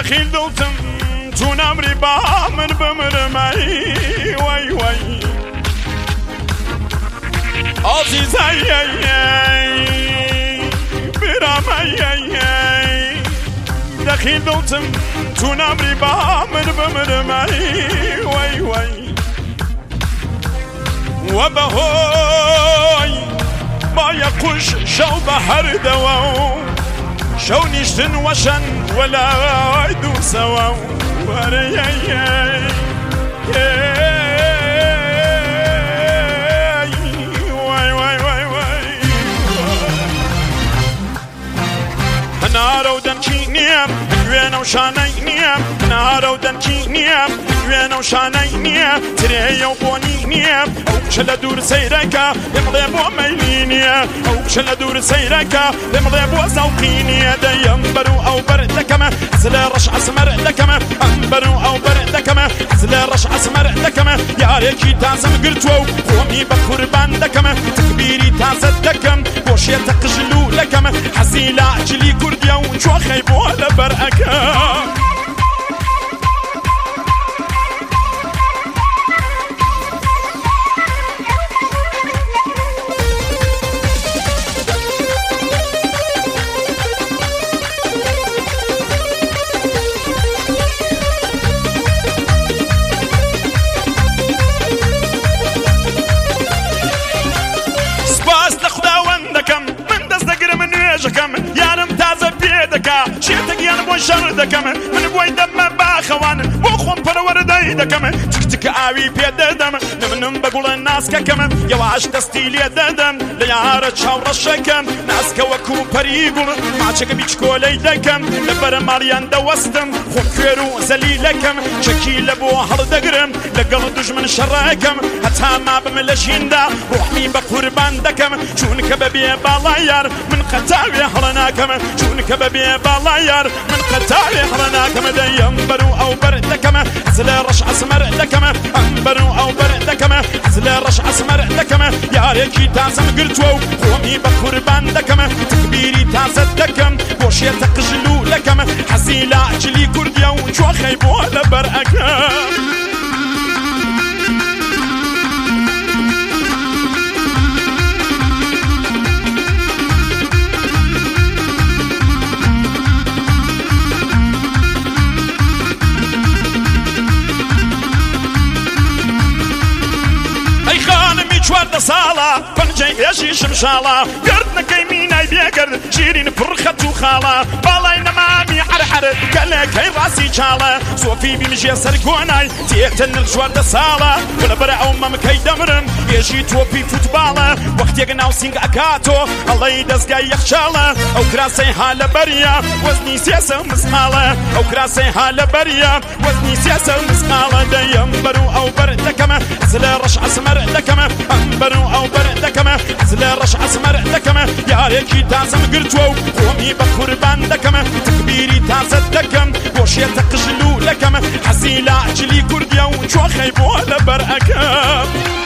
دخيل دڵتم تو نمری با من بمرمەی وای وای عزیزای برامەی دخيل دڵتم تو نمری با من بمرمەی وای وای وبهوي ما يقش شو بهر دواو شو نشتن وشن ولا يدو سوا نارو دنكي نيم وين وشاني نيم نارو دنكي نيم وين وشاني نيم تري وبوني نيم او شل دور سيرك يمضي بو ميليني او شل دور سيرك يمضي بو زوقيني ديمبرو او بردكم زل رش اسمر لكم انبرو او بردكم زل رش اسمر لكم يا ريكي تاسم قرتو قومي بقربان لكم تكبيري تصدكم وشي تقجلو لكم حزيلا جلي كرديا وشو خيبو لبرأكم شيتك يا نبوي شر دكم من بوي دم باخوان بوخم پرورداي دكم تك اوي بيد دم من بقول الناس ككم يا واش تستيلي ددم ليار شاور الشكم ناس كوكو بريغول ما تشك بيچكولي دكم لبر ماريان دوستم خكرو زليلكم شكيل بو هر دغرم لقل دجمن شراكم حتى ما بملشيندا روحي بقربان دكم شونك ببي بالايار من قتاوي هرناكم شونك ببي بالايار من قتاوي هرناكم ديمبرو او بردكم زل رش اسمر لكم انبرو او بردكم زل رش اسمر لكم يا ريكي تاسم قرتو قومي بقربان دكم تكبيري تصدكم وشي تقجلو لكم حزيلا جلي كرديا وشو خيبو لبرأكم چوارده ساڵە پەنجەی هێژی شمشاڵە گردنەکەی مینای بێگرد شیرین پڕخەت و خاڵە باڵای نەمامی حرحر گەلەکەی ڕاستی چاڵە سۆفی بیمژێ سەر گۆنای تێتەنر چوارده ساڵە بەرە ئەو مەمکەی دەمرم هێژی تۆپی فوتباڵە وەختێک ناو سینگ ئەکاتۆ هەڵەی دەستگای یەخچاڵە ئەو کراسەی هالە بەریە وەزنی سێسە مسماڵە ئەو کراسەی هالە بەریە وەزنی سێسە مسماڵە دەیەمبەر و ئەو بەردەکەمە زلە ڕەش ئەسمەر دەکەمە انبرو او بردكم زل رش اسمر دكم يا ريكي تاسم قرتو قومي بقربان دكم تكبيري تصدكم وشي تقجلو لكم حزيلا جلي كرديا وشو خيبو لبرأكم